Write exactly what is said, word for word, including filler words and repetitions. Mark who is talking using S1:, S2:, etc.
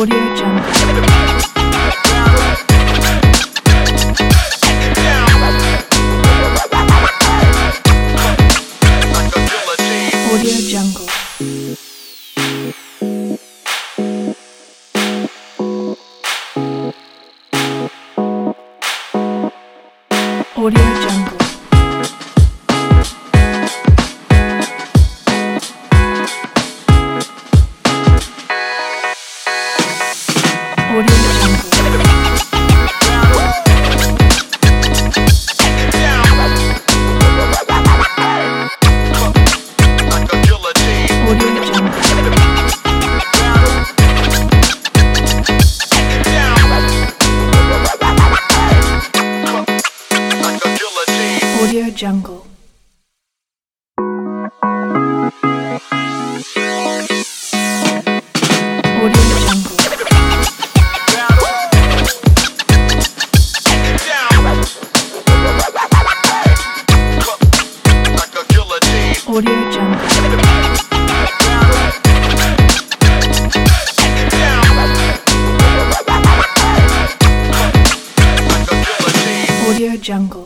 S1: Audio Jungle. Audio Jungle. Audio Jungle. Audio Jungle. Audio Jungle. Audio Jungle. Audio Jungle. Audio Jungle. Audio Jungle.